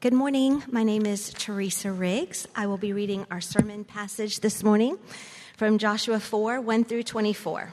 Good morning. My name is Teresa Riggs. I will be reading our sermon passage this morning from Joshua 4, 1 through 24.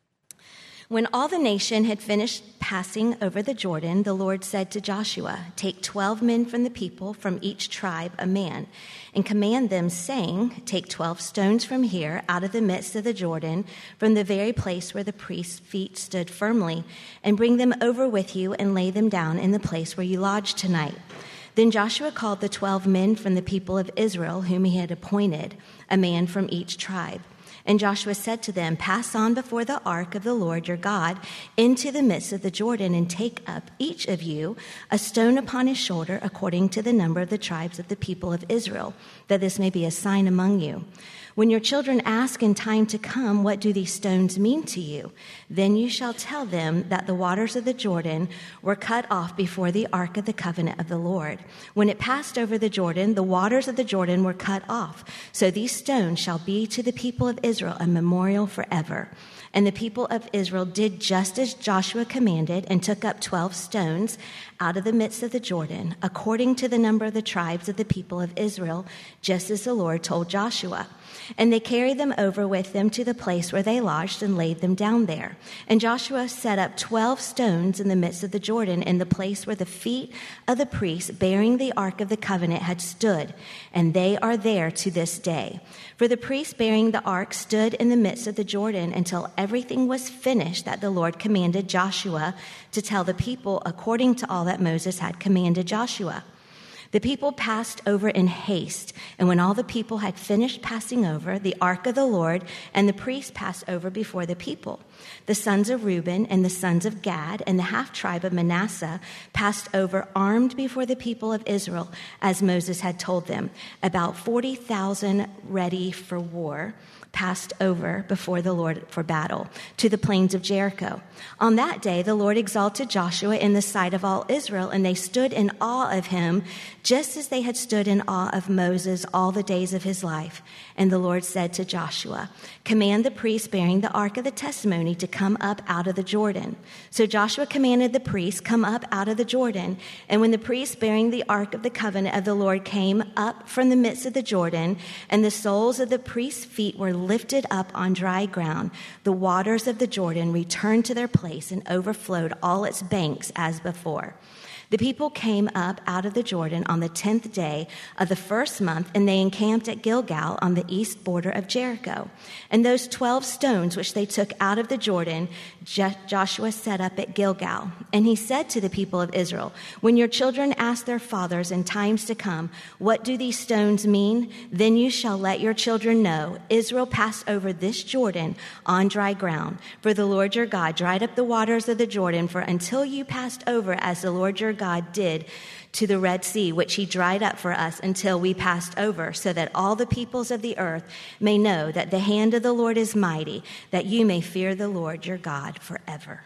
When all the nation had finished passing over the Jordan, the Lord said to Joshua, "Take 12 men from the people, from each tribe a man, and command them, saying, 'Take 12 stones from here, out of the midst of the Jordan, from the very place where the priest's feet stood firmly, and bring them over with you and lay them down in the place where you lodge tonight.' Then Joshua called the 12 men from the people of Israel, whom he had appointed, a man from each tribe. And Joshua said to them, 'Pass on before the ark of the Lord your God into the midst of the Jordan, and take up each of you a stone upon his shoulder, according to the number of the tribes of the people of Israel, that this may be a sign among you. When your children ask in time to come, what do these stones mean to you? Then you shall tell them that the waters of the Jordan were cut off before the ark of the covenant of the Lord. When it passed over the Jordan, the waters of the Jordan were cut off. So these stones shall be to the people of Israel a memorial forever.' And the people of Israel did just as Joshua commanded, and took up 12 stones out of the midst of the Jordan, according to the number of the tribes of the people of Israel, just as the Lord told Joshua. And they carried them over with them to the place where they lodged, and laid them down there. And Joshua set up 12 stones in the midst of the Jordan, in the place where the feet of the priests bearing the ark of the covenant had stood, and they are there to this day. For the priests bearing the ark stood in the midst of the Jordan until everything was finished that the Lord commanded Joshua to tell the people, according to all that Moses had commanded Joshua. The people passed over in haste, and when all the people had finished passing over, the ark of the Lord and the priests passed over before the people. The sons of Reuben and the sons of Gad and the half-tribe of Manasseh passed over armed before the people of Israel, as Moses had told them. About 40,000 ready for war passed over before the Lord for battle to the plains of Jericho. On that day, the Lord exalted Joshua in the sight of all Israel, and they stood in awe of him, just as they had stood in awe of Moses all the days of his life. And the Lord said to Joshua, 'Command the priests bearing the ark of the testimony to come up out of the Jordan.' So Joshua commanded the priests, 'Come up out of the Jordan.' And when the priests bearing the ark of the covenant of the Lord came up from the midst of the Jordan, and the soles of the priests' feet were lifted up on dry ground, the waters of the Jordan returned to their place and overflowed all its banks as before. The people came up out of the Jordan on the 10th day of the first month, and they encamped at Gilgal on the east border of Jericho. And those 12 stones which they took out of the Jordan, Joshua set up at Gilgal. And he said to the people of Israel, 'When your children ask their fathers in times to come, what do these stones mean? Then you shall let your children know, Israel passed over this Jordan on dry ground. For the Lord your God dried up the waters of the Jordan for until you passed over, as the Lord your God did to the Red Sea, which he dried up for us until we passed over, so that all the peoples of the earth may know that the hand of the Lord is mighty, that you may fear the Lord your God forever.'"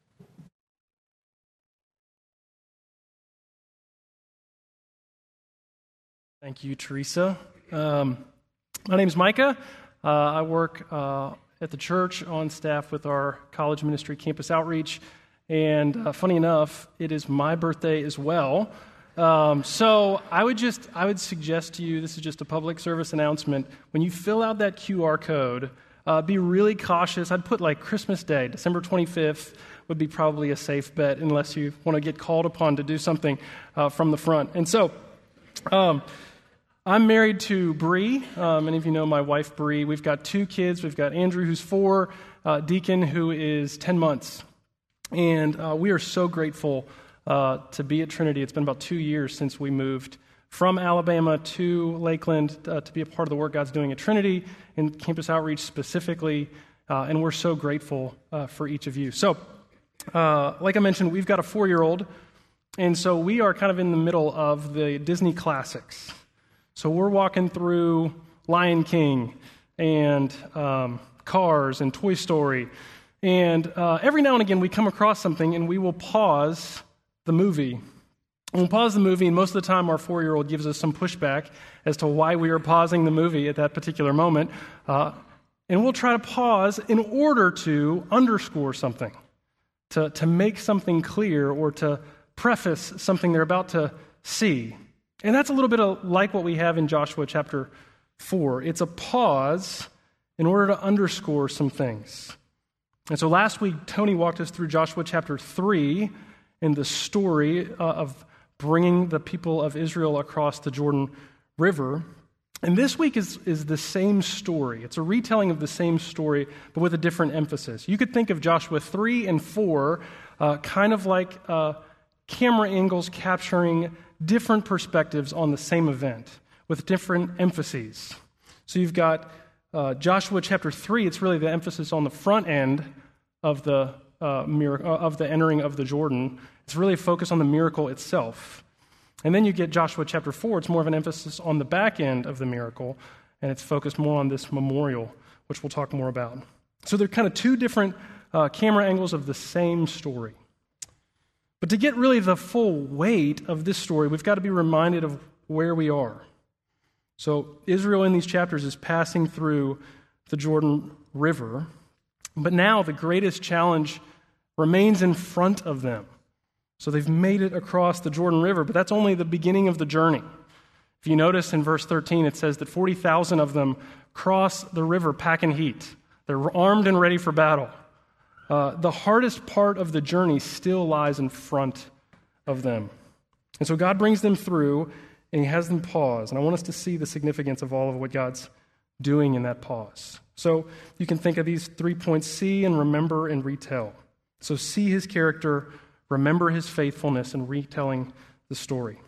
Thank you, Teresa. My name is Micah. I work at the church on staff with our college ministry, Campus Outreach. And funny enough, it is my birthday as well. So I would suggest to you, this is just a public service announcement, when you fill out that QR code, be really cautious. I'd put like Christmas Day, December 25th would be probably a safe bet, unless you want to get called upon to do something from the front. And so I'm married to Bree. Many of you know my wife, Bree. We've got 2 kids. We've got Andrew, who's 4, Deacon, who is 10 months. And we are so grateful to be at Trinity. It's been about 2 years since we moved from Alabama to Lakeland to be a part of the work God's doing at Trinity and Campus Outreach specifically. And we're so grateful for each of you. So, like I mentioned, we've got a 4-year-old. And so we are kind of in the middle of the Disney classics. So we're walking through Lion King and Cars and Toy Story. And every now and again, we come across something, and we will pause the movie. And we'll pause the movie, and most of the time, our 4-year-old gives us some pushback as to why we are pausing the movie at that particular moment. And we'll try to pause in order to underscore something, to make something clear, or to preface something they're about to see. And that's a little bit like what we have in Joshua chapter 4. It's a pause in order to underscore some things. And so last week, Tony walked us through Joshua chapter 3 and the story of bringing the people of Israel across the Jordan River. And this week is the same story. It's a retelling of the same story, but with a different emphasis. You could think of Joshua 3 and 4 kind of like camera angles capturing different perspectives on the same event with different emphases. So you've got Joshua chapter 3, it's really the emphasis on the front end of the miracle, of the entering of the Jordan. It's really a focus on the miracle itself. And then you get Joshua chapter 4, it's more of an emphasis on the back end of the miracle, and it's focused more on this memorial, which we'll talk more about. So they're kind of two different camera angles of the same story. But to get really the full weight of this story, we've got to be reminded of where we are. So Israel in these chapters is passing through the Jordan River, but now the greatest challenge remains in front of them. So they've made it across the Jordan River, but that's only the beginning of the journey. If you notice in verse 13, it says that 40,000 of them cross the river packing heat. They're armed and ready for battle. The hardest part of the journey still lies in front of them. And so God brings them through, and he has them pause. And I want us to see the significance of all of what God's doing in that pause. So you can think of these 3 points: see and remember and retell. So see his character, remember his faithfulness, and retelling the story.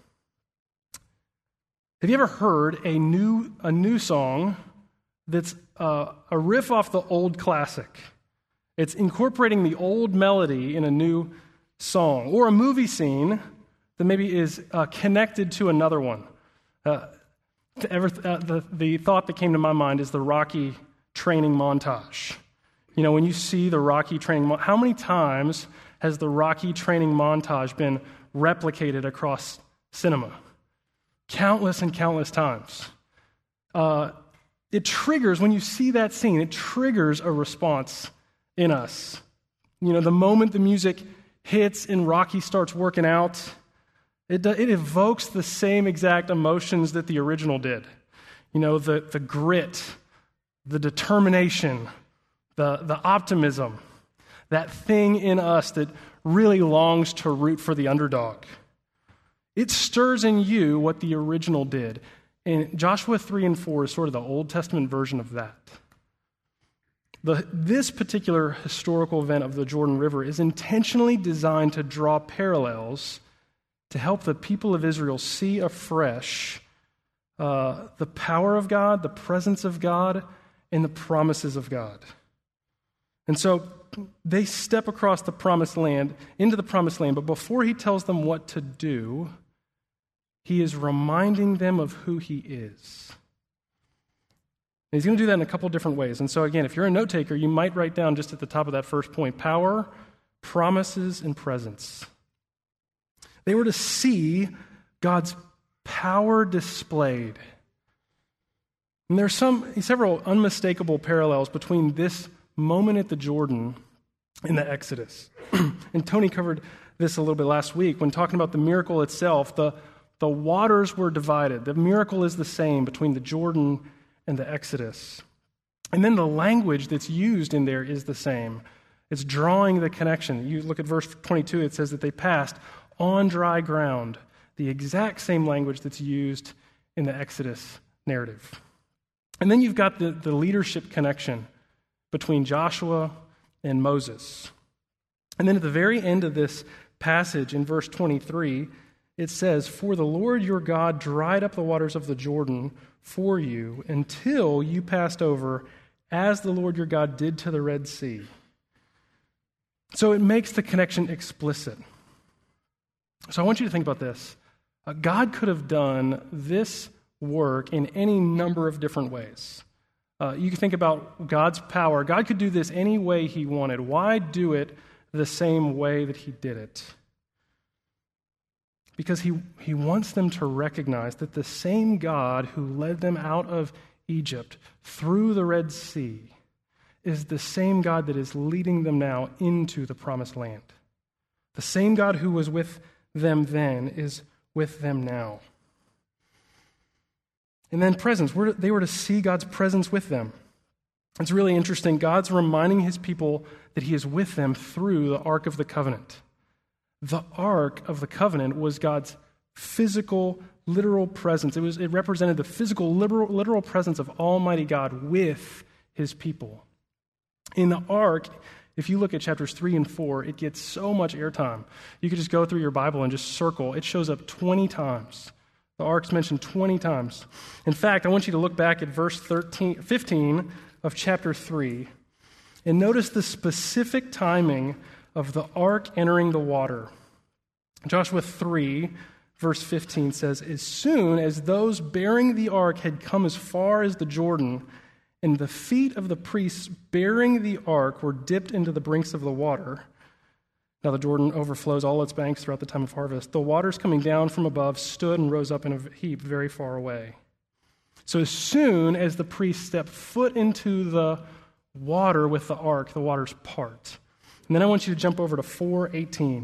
Have you ever heard a new song that's a riff off the old classic? It's incorporating the old melody in a new song, or a movie scene that maybe is connected to another one. The thought that came to my mind is the Rocky training montage. You know, when you see the Rocky training, how many times has the Rocky training montage been replicated across cinema? Countless and countless times. It triggers, when you see that scene, it triggers a response in us. You know, the moment the music hits and Rocky starts working out, it evokes the same exact emotions that the original did. You know, the grit, the determination, the optimism, that thing in us that really longs to root for the underdog. It stirs in you what the original did. And Joshua 3 and 4 is sort of the Old Testament version of that. This particular historical event of the Jordan River is intentionally designed to draw parallels to help the people of Israel see afresh the power of God, the presence of God, and the promises of God. And so they step across the promised land, into the promised land, but before he tells them what to do, he is reminding them of who he is. And he's going to do that in a couple different ways. And so again, if you're a note taker, you might write down just at the top of that first point: power, promises, and presence. They were to see God's power displayed. And there's several unmistakable parallels between this moment at the Jordan and the Exodus. And Tony covered this a little bit last week when talking about the miracle itself. The waters were divided. The miracle is the same between the Jordan and the Exodus. And then the language that's used in there is the same. It's drawing the connection. You look at verse 22, it says that they passed on dry ground, the exact same language that's used in the Exodus narrative. And then you've got the leadership connection between Joshua and Moses. And then at the very end of this passage, in verse 23, it says, "For the Lord your God dried up the waters of the Jordan for you until you passed over, as the Lord your God did to the Red Sea." So it makes the connection explicit. So I want you to think about this. God could have done this work in any number of different ways. You can think about God's power. God could do this any way he wanted. Why do it the same way that he did it? Because he wants them to recognize that the same God who led them out of Egypt through the Red Sea is the same God that is leading them now into the promised land. The same God who was with them then is with them now. And then presence. They were to see God's presence with them. It's really interesting. God's reminding his people that he is with them through the Ark of the Covenant. The Ark of the Covenant was God's physical, literal presence. It represented the physical, literal presence of Almighty God with his people. In the Ark, if you look at chapters 3 and 4, it gets so much airtime. You could just go through your Bible and just circle. It shows up 20 times. The Ark's mentioned 20 times. In fact, I want you to look back at verse 15 of chapter 3 and notice the specific timing of the Ark entering the water. Joshua 3, verse 15 says, "As soon as those bearing the Ark had come as far as the Jordan, and the feet of the priests bearing the Ark were dipped into the brinks of the water." Now the Jordan overflows all its banks throughout the time of harvest. "The waters coming down from above stood and rose up in a heap very far away." So as soon as the priests stepped foot into the water with the Ark, the waters part. And then I want you to jump over to 4:18.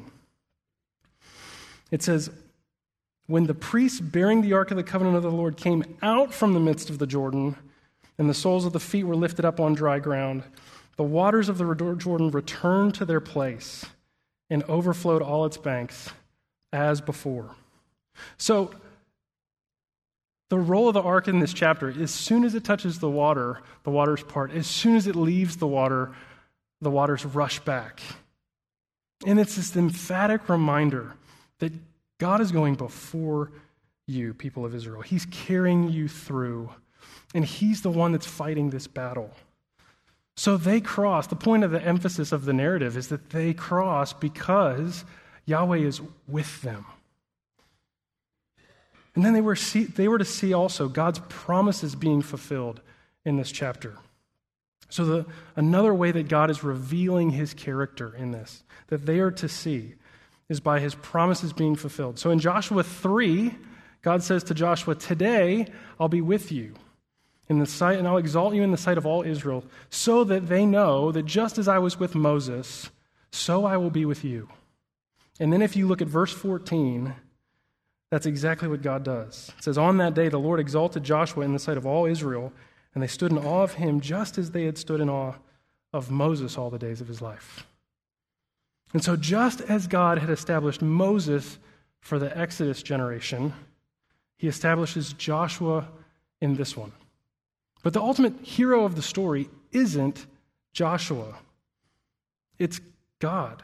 It says, "When the priests bearing the Ark of the Covenant of the Lord came out from the midst of the Jordan, and the soles of the feet were lifted up on dry ground, the waters of the Jordan returned to their place and overflowed all its banks as before." So the role of the Ark in this chapter, as soon as it touches the waters part. As soon as it leaves the waters rush back. And it's this emphatic reminder that God is going before you, people of Israel. He's carrying you through. And he's the one that's fighting this battle. So they cross. The point of the emphasis of the narrative is that they cross because Yahweh is with them. And then they were to see also God's promises being fulfilled in this chapter. So another way that God is revealing his character in this, that they are to see, is by his promises being fulfilled. So in Joshua 3, God says to Joshua, "Today I'll be with you in the sight, and I'll exalt you in the sight of all Israel, so that they know that just as I was with Moses, so I will be with you." And then if you look at verse 14, that's exactly what God does. It says, "On that day the Lord exalted Joshua in the sight of all Israel, and they stood in awe of him just as they had stood in awe of Moses all the days of his life." And so just as God had established Moses for the Exodus generation, he establishes Joshua in this one. But the ultimate hero of the story isn't Joshua. It's God.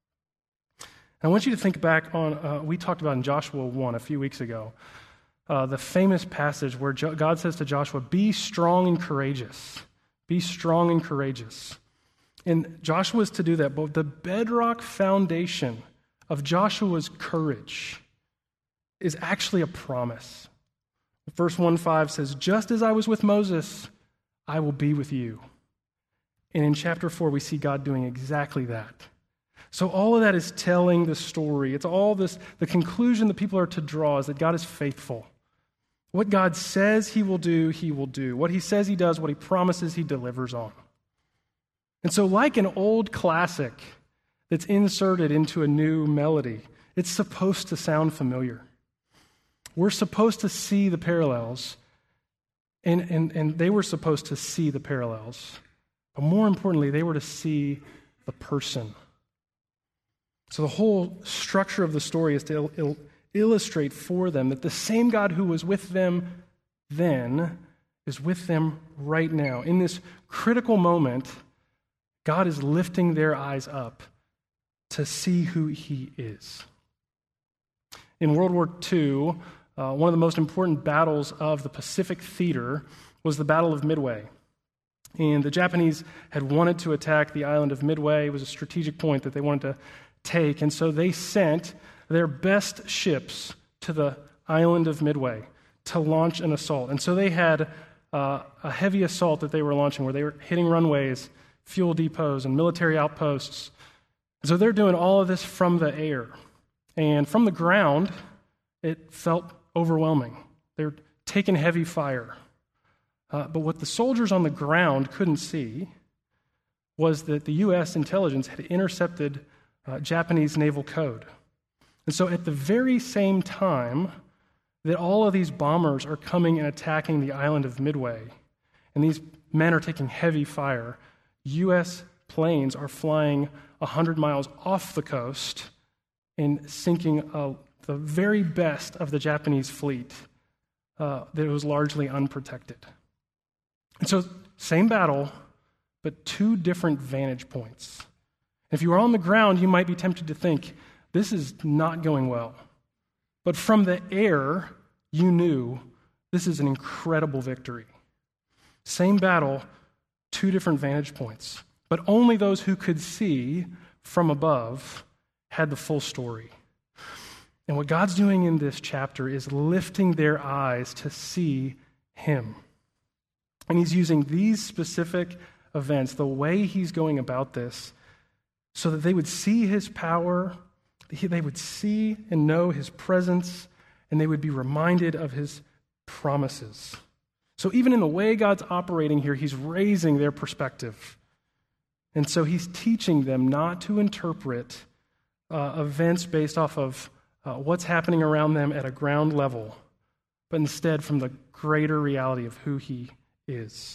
I want you to think back on, we talked about in Joshua 1 a few weeks ago, the famous passage where God says to Joshua, "Be strong and courageous. Be strong and courageous." And Joshua is to do that, but the bedrock foundation of Joshua's courage is actually a promise. Verse 1:5 says, "Just as I was with Moses, I will be with you." And in chapter 4, we see God doing exactly that. So all of that is telling the story. It's all this, the conclusion that people are to draw is that God is faithful. What God says he will do, he will do. What he says he does, what he promises, he delivers on. And so like an old classic that's inserted into a new melody, it's supposed to sound familiar. We're supposed to see the parallels, and they were supposed to see the parallels. But more importantly, they were to see the person. So the whole structure of the story is to illustrate for them that the same God who was with them then is with them right now. In this critical moment, God is lifting their eyes up to see who he is. In World War II, one of the most important battles of the Pacific theater was the Battle of Midway. And the Japanese had wanted to attack the island of Midway. It was a strategic point that they wanted to take. And so they sent their best ships to the island of Midway to launch an assault. And so they had a heavy assault that they were launching where they were hitting runways, fuel depots, and military outposts. And so they're doing all of this from the air. And from the ground, it felt overwhelming. They were taking heavy fire. But what the soldiers on the ground couldn't see was that the U.S. intelligence had intercepted Japanese naval code. And so at the very same time that all of these bombers are coming and attacking the island of Midway, and these men are taking heavy fire. U.S. planes are flying 100 miles off the coast and sinking the very best of the Japanese fleet that was largely unprotected. And so, same battle, but two different vantage points. If you were on the ground, you might be tempted to think, this is not going well. But from the air, you knew this is an incredible victory. Same battle, two different vantage points. But only those who could see from above had the full story. And what God's doing in this chapter is lifting their eyes to see Him. And He's using these specific events, the way He's going about this, so that they would see His power, they would see and know His presence, and they would be reminded of His promises. So even in the way God's operating here, He's raising their perspective. And so He's teaching them not to interpret events based off of what's happening around them at a ground level, but instead from the greater reality of who He is.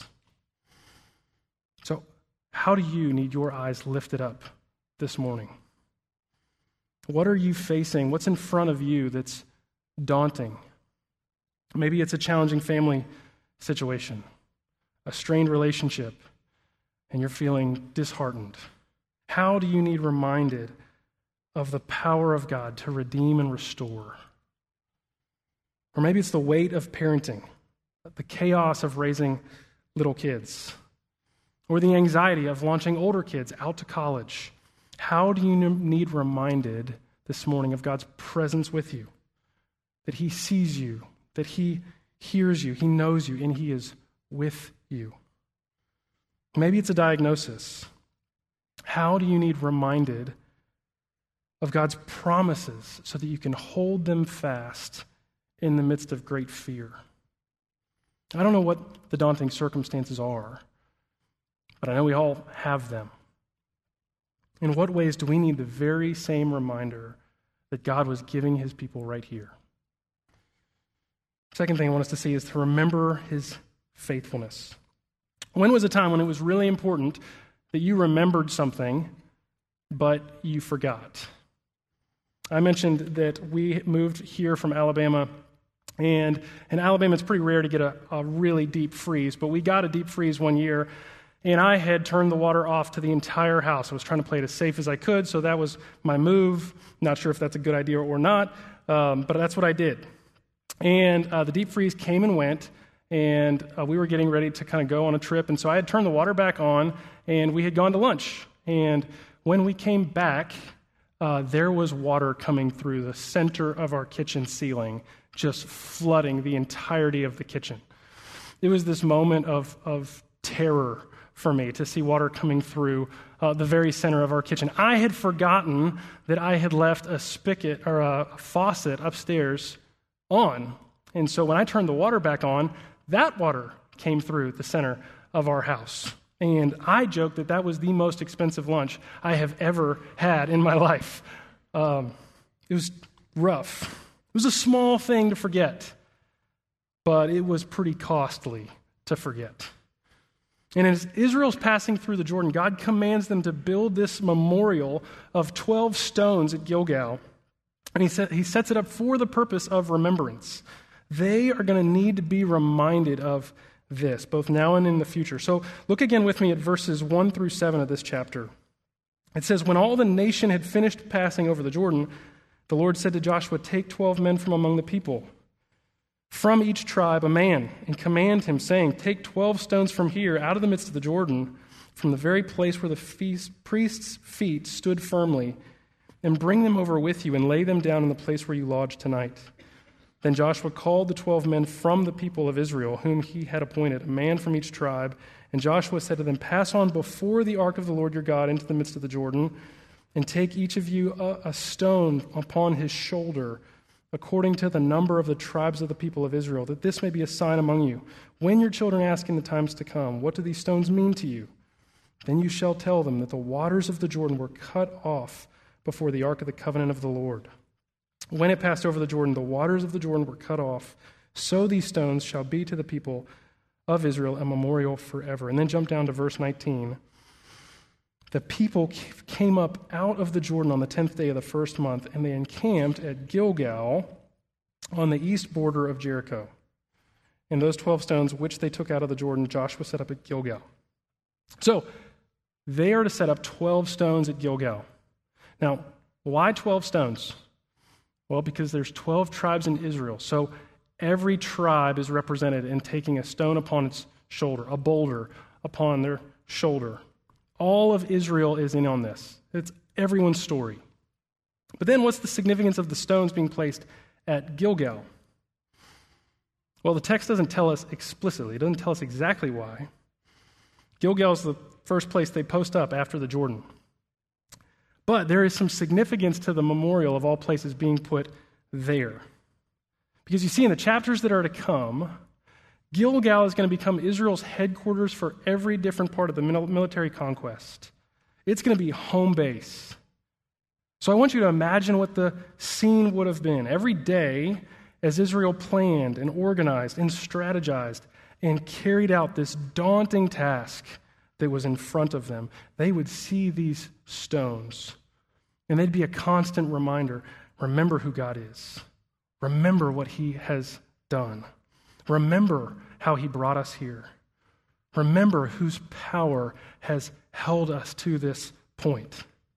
So how do you need your eyes lifted up this morning? What are you facing? What's in front of you that's daunting? Maybe it's a challenging family situation, a strained relationship, and you're feeling disheartened. How do you need reminded of the power of God to redeem and restore? Or maybe it's the weight of parenting, the chaos of raising little kids, or the anxiety of launching older kids out to college. How do you need reminded this morning of God's presence with you? That He sees you, that He hears you, He knows you, and He is with you. Maybe it's a diagnosis. How do you need reminded of God's promises so that you can hold them fast in the midst of great fear? I don't know what the daunting circumstances are, but I know we all have them. In what ways do we need the very same reminder that God was giving His people right here? Second thing I want us to see is to remember His faithfulness. When was a time when it was really important that you remembered something, but you forgot? I mentioned that we moved here from Alabama, and in Alabama it's pretty rare to get a really deep freeze, but we got a deep freeze one year, and I had turned the water off to the entire house. I was trying to play it as safe as I could, so that was my move. Not sure if that's a good idea or not, but that's what I did. And the deep freeze came and went, and we were getting ready to kind of go on a trip, and so I had turned the water back on, and we had gone to lunch. And when we came back, there was water coming through the center of our kitchen ceiling, just flooding the entirety of the kitchen. It was this moment of terror for me to see water coming through the very center of our kitchen. I had forgotten that I had left a spigot or a faucet upstairs on. And so when I turned the water back on, that water came through the center of our house. And I joked that that was the most expensive lunch I have ever had in my life. It was rough. It was a small thing to forget, but it was pretty costly to forget. And as Israel's passing through the Jordan, God commands them to build this memorial of 12 stones at Gilgal. And he sets it up for the purpose of remembrance. They are going to need to be reminded of this, both now and in the future. So look again with me at verses 1 through 7 of this chapter. It says, "When all the nation had finished passing over the Jordan, the Lord said to Joshua, 'Take 12 men from among the people, from each tribe a man, and command him, saying, Take 12 stones from here, out of the midst of the Jordan, from the very place where the priest's feet stood firmly, and bring them over with you, and lay them down in the place where you lodge tonight.' Then Joshua called the 12 men from the people of Israel, whom he had appointed, a man from each tribe. And Joshua said to them, 'Pass on before the ark of the Lord your God into the midst of the Jordan, and take each of you a stone upon his shoulder, according to the number of the tribes of the people of Israel, that this may be a sign among you. When your children ask in the times to come, what do these stones mean to you? Then you shall tell them that the waters of the Jordan were cut off before the ark of the covenant of the Lord. When it passed over the Jordan, the waters of the Jordan were cut off. So these stones shall be to the people of Israel a memorial forever. And then jump down to verse 19. The people came up out of the Jordan on the 10th day of the first month, and they encamped at Gilgal on the east border of Jericho. And those 12 stones which they took out of the Jordan, Joshua set up at Gilgal. So they are to set up 12 stones at Gilgal. Now, why 12 stones? Well, because there's 12 tribes in Israel. So every tribe is represented in taking a stone upon its shoulder, a boulder upon their shoulder. All of Israel is in on this. It's everyone's story. But then what's the significance of the stones being placed at Gilgal? Well, the text doesn't tell us explicitly. It doesn't tell us exactly why. Gilgal is the first place they post up after the Jordan. But there is some significance to the memorial of all places being put there. Because you see, in the chapters that are to come, Gilgal is going to become Israel's headquarters for every different part of the military conquest. It's going to be home base. So I want you to imagine what the scene would have been. Every day, as Israel planned and organized and strategized and carried out this daunting task that was in front of them, they would see these stones. And they'd be a constant reminder, remember who God is. Remember what he has done. Remember how he brought us here. Remember whose power has held us to this point.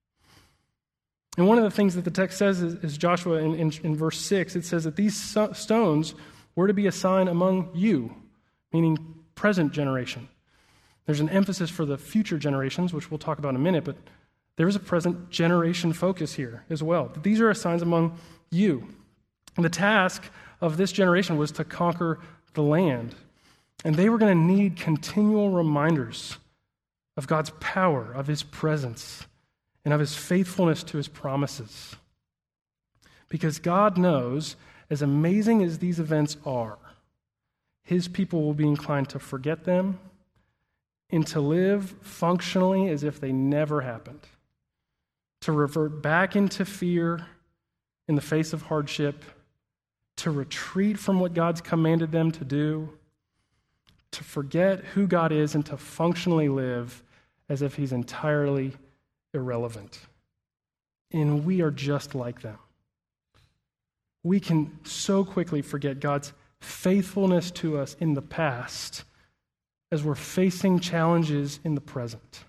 And one of the things that the text says is Joshua in verse 6, it says that these stones were to be a sign among you, meaning present generation. There's an emphasis for the future generations, which we'll talk about in a minute, but there is a present generation focus here as well. These are signs among you. And the task of this generation was to conquer the land. And they were going to need continual reminders of God's power, of his presence, and of his faithfulness to his promises. Because God knows, as amazing as these events are, his people will be inclined to forget them and to live functionally as if they never happened, to revert back into fear in the face of hardship, to retreat from what God's commanded them to do, to forget who God is, and to functionally live as if he's entirely irrelevant. And we are just like them. We can so quickly forget God's faithfulness to us in the past as we're facing challenges in the present.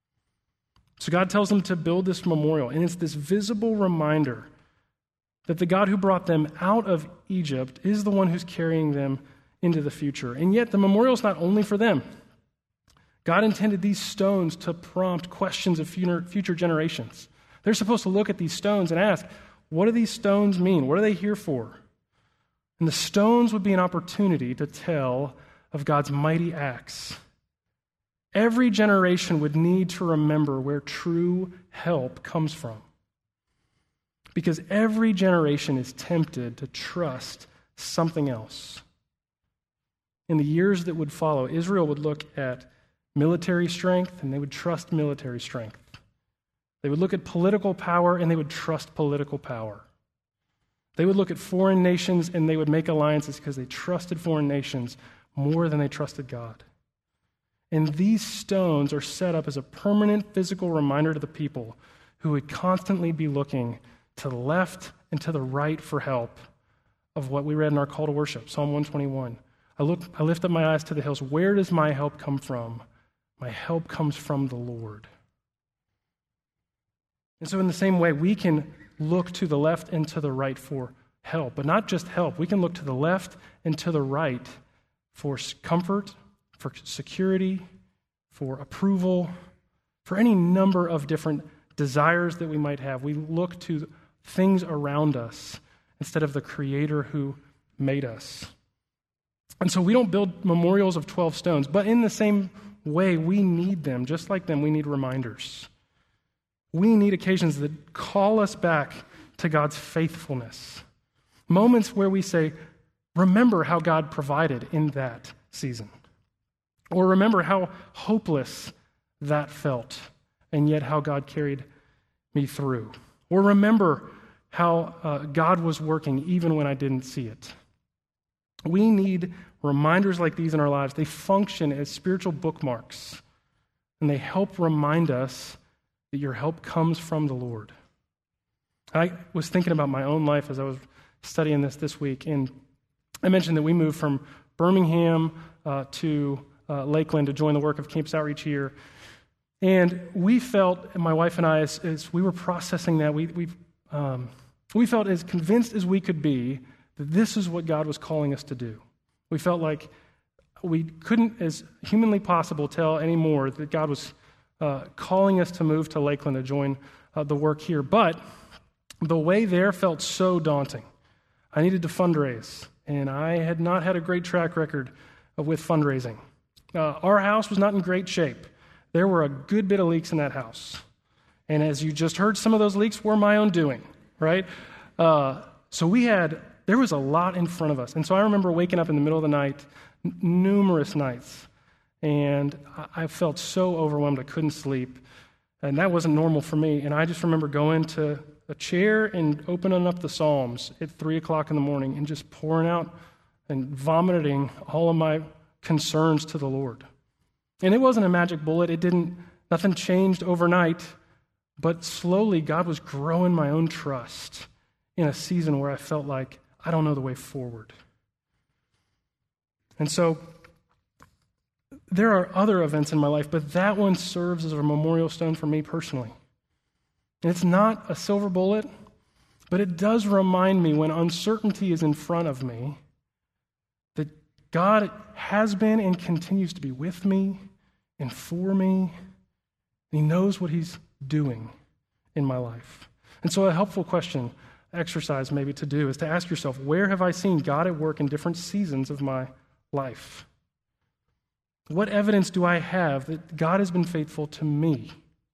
So God tells them to build this memorial, and it's this visible reminder that the God who brought them out of Egypt is the one who's carrying them into the future. And yet the memorial is not only for them. God intended these stones to prompt questions of future generations. They're supposed to look at these stones and ask, what do these stones mean? What are they here for? And the stones would be an opportunity to tell of God's mighty acts. Every generation would need to remember where true help comes from. Because every generation is tempted to trust something else. In the years that would follow, Israel would look at military strength and they would trust military strength. They would look at political power and they would trust political power. They would look at foreign nations and they would make alliances because they trusted foreign nations more than they trusted God. And these stones are set up as a permanent physical reminder to the people who would constantly be looking to the left and to the right for help of what we read in our call to worship, Psalm 121. I lift up my eyes to the hills. Where does my help come from? My help comes from the Lord. And so in the same way, we can look to the left and to the right for help, but not just help. We can look to the left and to the right for comfort, for security, for approval, for any number of different desires that we might have. We look to things around us instead of the Creator who made us. And so we don't build memorials of 12 stones, but in the same way, we need them. Just like them, we need reminders. We need occasions that call us back to God's faithfulness. Moments where we say, remember how God provided in that season. Or remember how hopeless that felt, and yet how God carried me through. Or remember how God was working even when I didn't see it. We need reminders like these in our lives. They function as spiritual bookmarks, and they help remind us that your help comes from the Lord. I was thinking about my own life as I was studying this week, and I mentioned that we moved from Birmingham to Lakeland to join the work of Campus Outreach here. And we felt, my wife and I, as we were processing that, we felt as convinced as we could be that this is what God was calling us to do. We felt like we couldn't, as humanly possible, tell anymore that God was calling us to move to Lakeland to join the work here. But the way there felt so daunting. I needed to fundraise, and I had not had a great track record with fundraising. Our house was not in great shape. There were a good bit of leaks in that house. And as you just heard, some of those leaks were my own doing, right? So there was a lot in front of us. And so I remember waking up in the middle of the night, numerous nights, and I felt so overwhelmed I couldn't sleep. And that wasn't normal for me. And I just remember going to a chair and opening up the Psalms at 3 o'clock in the morning and just pouring out and vomiting all of my concerns to the Lord. And it wasn't a magic bullet. Nothing changed overnight. But slowly, God was growing my own trust in a season where I felt like I don't know the way forward. And so there are other events in my life, but that one serves as a memorial stone for me personally. And it's not a silver bullet, but it does remind me when uncertainty is in front of me that God has been and continues to be with me and for me. And He knows what He's doing in my life. And so a helpful exercise maybe to do is to ask yourself, where have I seen God at work in different seasons of my life? What evidence do I have that God has been faithful to me?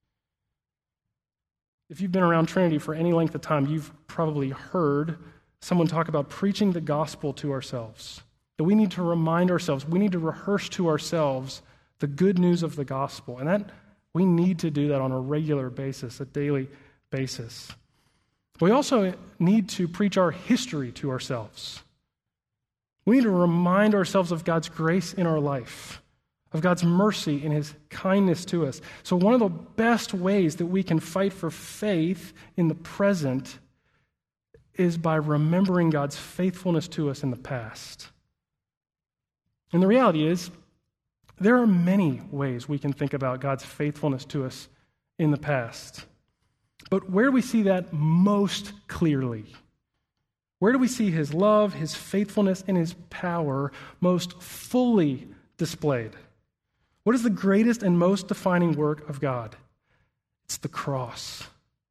If you've been around Trinity for any length of time, you've probably heard someone talk about preaching the gospel to ourselves. That we need to remind ourselves, we need to rehearse to ourselves the good news of the gospel. And that we need to do that on a regular basis, a daily basis. We also need to preach our history to ourselves. We need to remind ourselves of God's grace in our life, of God's mercy and His kindness to us. So one of the best ways that we can fight for faith in the present is by remembering God's faithfulness to us in the past. And the reality is, there are many ways we can think about God's faithfulness to us in the past. But where do we see that most clearly? Where do we see His love, His faithfulness, and His power most fully displayed? What is the greatest and most defining work of God? It's the cross.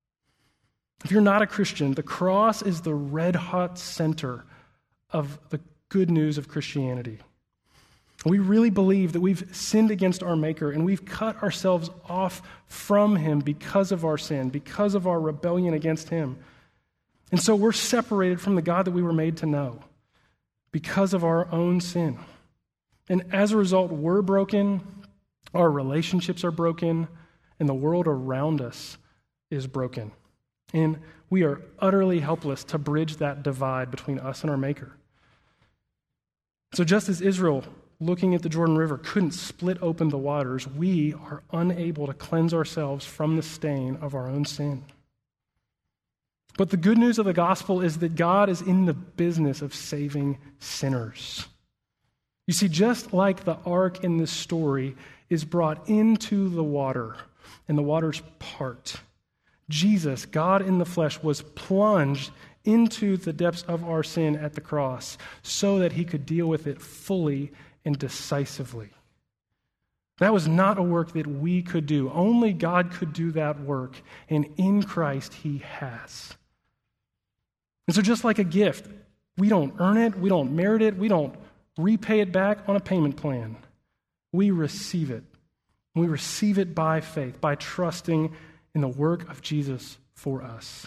If you're not a Christian, the cross is the red-hot center of the good news of Christianity. We really believe that we've sinned against our Maker and we've cut ourselves off from Him because of our sin, because of our rebellion against Him. And so we're separated from the God that we were made to know because of our own sin. And as a result, we're broken, our relationships are broken, and the world around us is broken. And we are utterly helpless to bridge that divide between us and our Maker. So just as Israel, looking at the Jordan River, couldn't split open the waters, we are unable to cleanse ourselves from the stain of our own sin. But the good news of the gospel is that God is in the business of saving sinners. You see, just like the ark in this story is brought into the water, and the waters part, Jesus, God in the flesh, was plunged into the depths of our sin at the cross so that He could deal with it fully and decisively. That was not a work that we could do. Only God could do that work, and in Christ He has. And so just like a gift, we don't earn it, we don't merit it, we don't repay it back on a payment plan. We receive it. We receive it by faith, by trusting in the work of Jesus for us.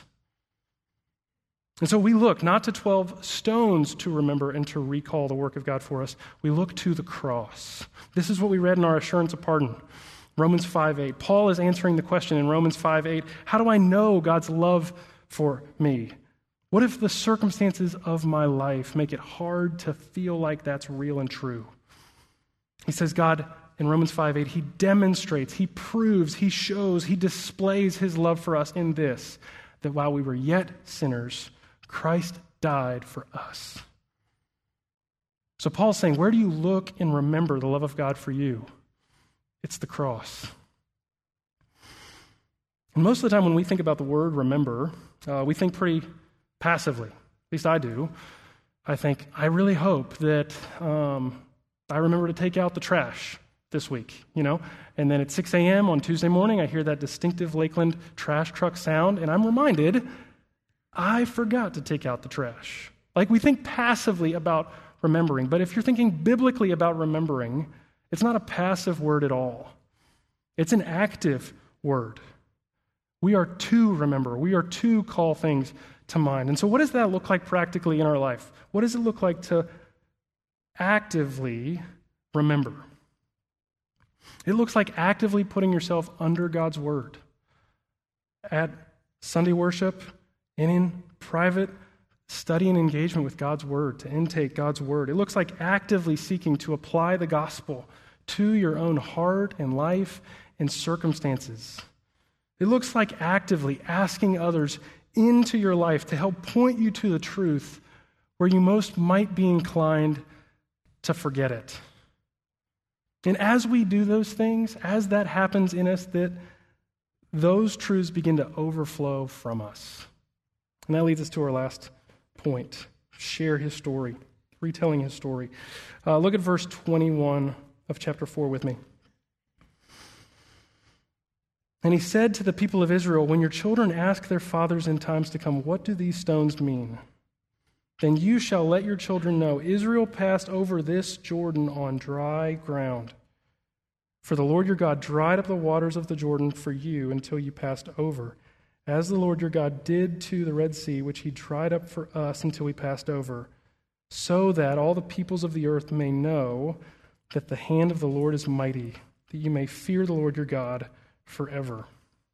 And so we look not to 12 stones to remember and to recall the work of God for us. We look to the cross. This is what we read in our assurance of pardon, Romans 5:8. Paul is answering the question in Romans 5:8, how do I know God's love for me? What if the circumstances of my life make it hard to feel like that's real and true? He says God, in Romans 5:8, he demonstrates, he proves, he shows, he displays his love for us in this, that while we were yet sinners, Christ died for us. So Paul's saying, where do you look and remember the love of God for you? It's the cross. And most of the time when we think about the word remember, we think pretty passively. At least I do. I think, I really hope that I remember to take out the trash this week, And then at 6 a.m. on Tuesday morning, I hear that distinctive Lakeland trash truck sound, and I'm reminded I forgot to take out the trash. Like, we think passively about remembering, but if you're thinking biblically about remembering, it's not a passive word at all. It's an active word. We are to remember. We are to call things to mind. And so what does that look like practically in our life? What does it look like to actively remember? It looks like actively putting yourself under God's word. At Sunday worship and in private study and engagement with God's word, to intake God's word. It looks like actively seeking to apply the gospel to your own heart and life and circumstances. It looks like actively asking others into your life to help point you to the truth where you most might be inclined to forget it. And as we do those things, as that happens in us, that those truths begin to overflow from us. And that leads us to our last point. Share his story, retelling his story. Look at verse 21 of chapter 4 with me. And he said to the people of Israel, when your children ask their fathers in times to come, what do these stones mean? Then you shall let your children know, Israel passed over this Jordan on dry ground. For the Lord your God dried up the waters of the Jordan for you until you passed over, as the Lord your God did to the Red Sea, which he dried up for us until we passed over, so that all the peoples of the earth may know that the hand of the Lord is mighty, that you may fear the Lord your God forever.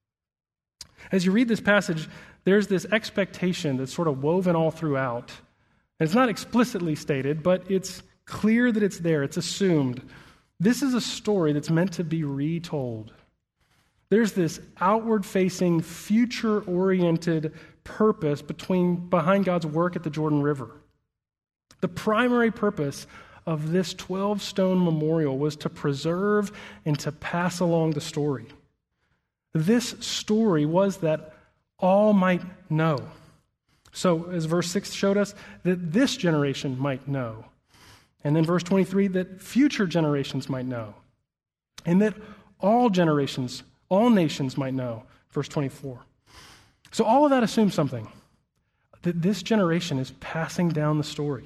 As you read this passage, there's this expectation that's sort of woven all throughout. And it's not explicitly stated, but it's clear that it's there. It's assumed. This is a story that's meant to be retold. There's this outward-facing, future-oriented purpose behind God's work at the Jordan River. The primary purpose of this 12-stone memorial was to preserve and to pass along the story. This story was that all might know. So, as verse 6 showed us, that this generation might know. And then verse 23, that future generations might know. And that all generations, all nations might know. Verse 24. So all of that assumes something. That this generation is passing down the story.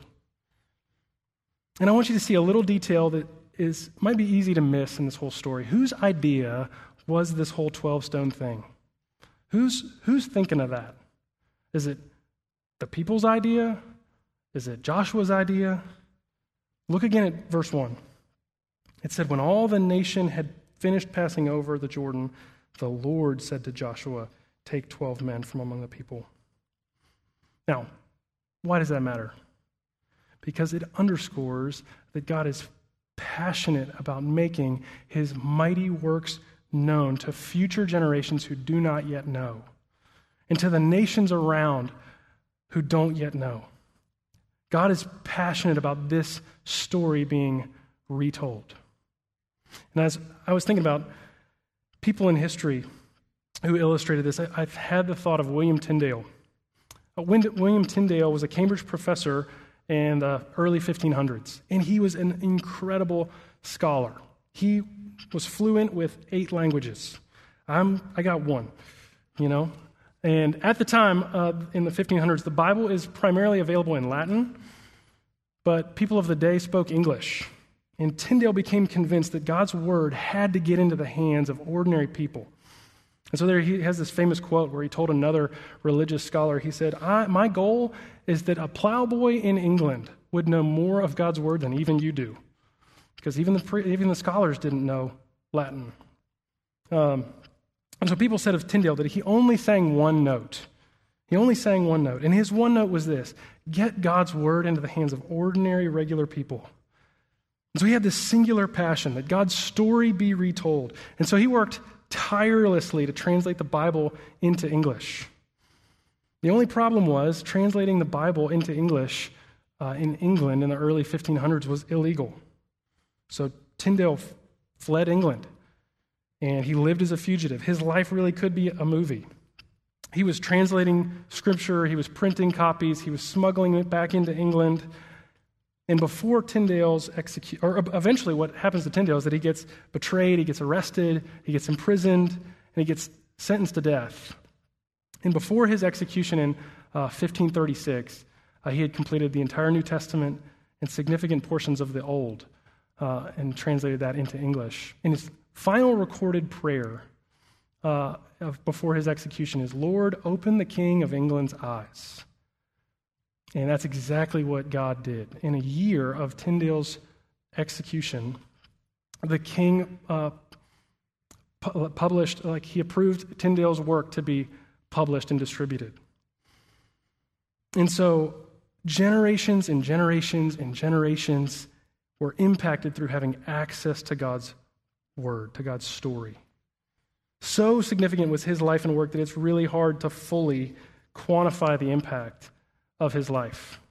And I want you to see a little detail that might be easy to miss in this whole story. Whose idea was this whole 12-stone thing? Who's thinking of that? Is it the people's idea? Is it Joshua's idea? Look again at verse 1. It said, when all the nation had finished passing over the Jordan, the Lord said to Joshua, take 12 men from among the people. Now, why does that matter? Because it underscores that God is passionate about making his mighty works known to future generations who do not yet know, and to the nations around who don't yet know. God is passionate about this story being retold. And as I was thinking about people in history who illustrated this, I've had the thought of William Tyndale. William Tyndale was a Cambridge professor in the early 1500s, and he was an incredible scholar. He was fluent with 8 languages. I got 1, And at the time, in the 1500s, the Bible is primarily available in Latin, but people of the day spoke English. And Tyndale became convinced that God's word had to get into the hands of ordinary people. And so there he has this famous quote where he told another religious scholar, he said, my goal is that a plowboy in England would know more of God's word than even you do. Because even the scholars didn't know Latin. And so people said of Tyndale that he only sang one note. He only sang one note, and his one note was this: get God's word into the hands of ordinary, regular people. And so he had this singular passion that God's story be retold. And so he worked tirelessly to translate the Bible into English. The only problem was translating the Bible into English in England in the early 1500s was illegal. So Tyndale fled England, and he lived as a fugitive. His life really could be a movie. He was translating Scripture, he was printing copies, he was smuggling it back into England. And before Tyndale's execution, or eventually what happens to Tyndale is that he gets betrayed, he gets arrested, he gets imprisoned, and he gets sentenced to death. And before his execution in 1536, he had completed the entire New Testament and significant portions of the Old and translated that into English. And his final recorded prayer before his execution is, "Lord, open the King of England's eyes." And that's exactly what God did. In a year of Tyndale's execution, the king he approved Tyndale's work to be published and distributed. And so generations and generations and generations were impacted through having access to God's word, to God's story. So significant was his life and work that it's really hard to fully quantify the impact of his life.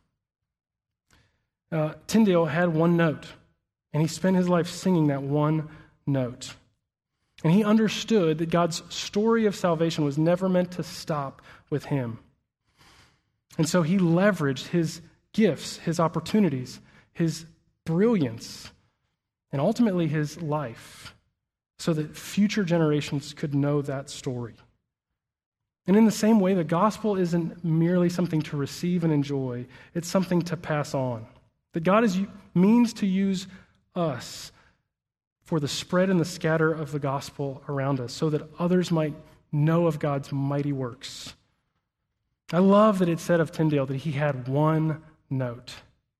Tyndale had one note, and he spent his life singing that one note. And he understood that God's story of salvation was never meant to stop with him. And so he leveraged his gifts, his opportunities, his brilliance, and ultimately his life so that future generations could know that story. And in the same way, the gospel isn't merely something to receive and enjoy, it's something to pass on. That God means to use us for the spread and the scatter of the gospel around us so that others might know of God's mighty works. I love that it said of Tyndale that he had one note.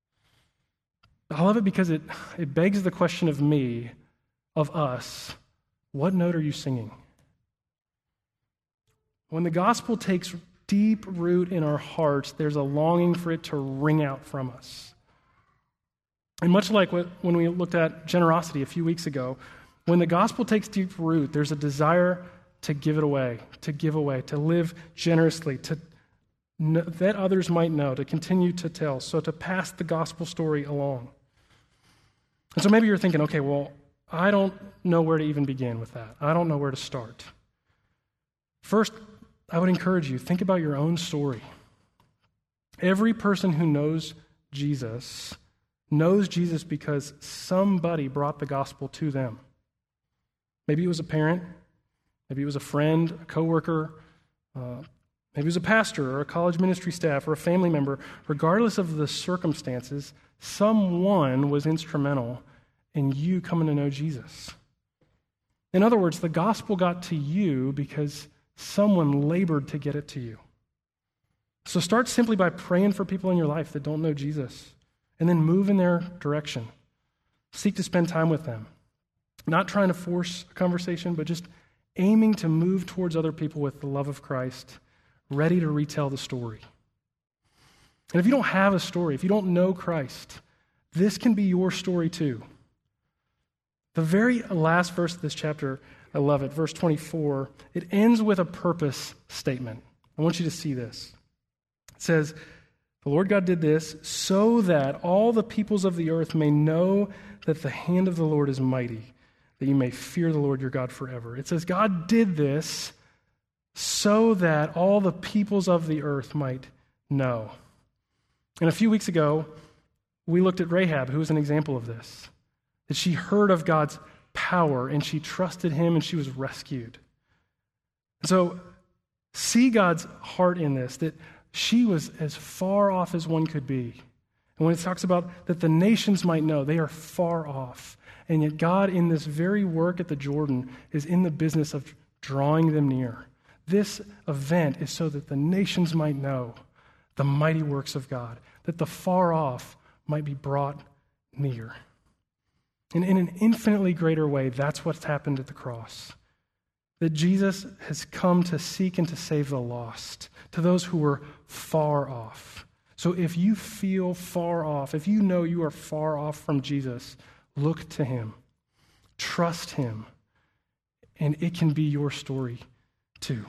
I love it because it begs the question of me, of us, what note are you singing? When the gospel takes deep root in our hearts, there's a longing for it to ring out from us. And much like when we looked at generosity a few weeks ago, when the gospel takes deep root, there's a desire to give it away, to live generously, that others might know, to continue to tell, so to pass the gospel story along. And so maybe you're thinking, okay, well, I don't know where to even begin with that. I don't know where to start. First, I would encourage you, think about your own story. Every person who knows Jesus because somebody brought the gospel to them. Maybe it was a parent, maybe it was a friend, a coworker, maybe it was a pastor or a college ministry staff or a family member. Regardless of the circumstances, someone was instrumental in you coming to know Jesus. In other words, the gospel got to you because someone labored to get it to you. So start simply by praying for people in your life that don't know Jesus, and then move in their direction. Seek to spend time with them. Not trying to force a conversation, but just aiming to move towards other people with the love of Christ, ready to retell the story. And if you don't have a story, if you don't know Christ, this can be your story too. The very last verse of this chapter, I love it, verse 24, it ends with a purpose statement. I want you to see this. It says, "The Lord God did this so that all the peoples of the earth may know that the hand of the Lord is mighty, that you may fear the Lord your God forever." It says God did this so that all the peoples of the earth might know. And a few weeks ago, we looked at Rahab, who was an example of this. That she heard of God's power and she trusted him and she was rescued. So see God's heart in this, that she was as far off as one could be. And when it talks about that the nations might know, they are far off. And yet God, in this very work at the Jordan, is in the business of drawing them near. This event is so that the nations might know the mighty works of God, that the far off might be brought near. And in an infinitely greater way, that's what's happened at the cross. that Jesus has come to seek and to save the lost, to those who were far off. So if you feel far off, if you know you are far off from Jesus, look to him. Trust him. And it can be your story too.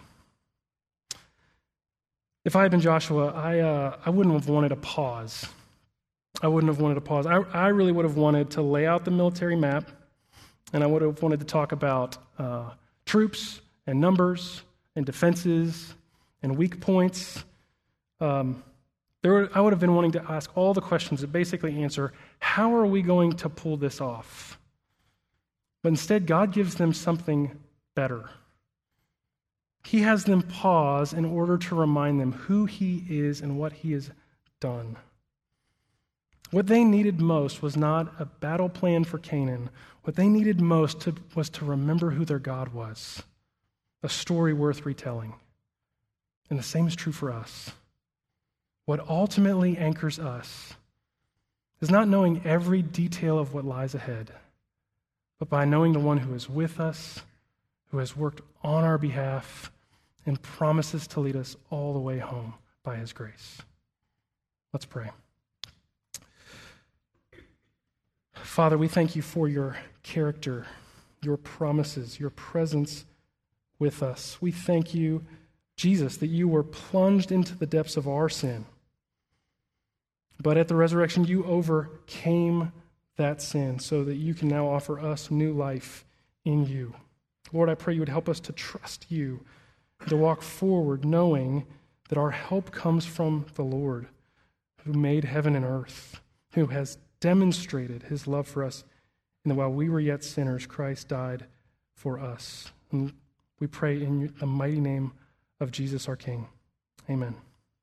If I had been Joshua, I wouldn't have wanted a pause. I really would have wanted to lay out the military map, and I would have wanted to talk about troops and numbers and defenses and weak points. I would have been wanting to ask all the questions that basically answer, how are we going to pull this off? But instead, God gives them something better. He has them pause in order to remind them who he is and what he has done. What they needed most was not a battle plan for Canaan. What they needed most was to remember who their God was, a story worth retelling. And the same is true for us. What ultimately anchors us is not knowing every detail of what lies ahead, but by knowing the one who is with us, who has worked on our behalf, and promises to lead us all the way home by his grace. Let's pray. Father, we thank you for your character, your promises, your presence with us. We thank you, Jesus, that you were plunged into the depths of our sin. But at the resurrection, you overcame that sin so that you can now offer us new life in you. Lord, I pray you would help us to trust you, to walk forward knowing that our help comes from the Lord, who made heaven and earth, who has demonstrated his love for us, and that while we were yet sinners, Christ died for us. And we pray in the mighty name of Jesus our King. Amen.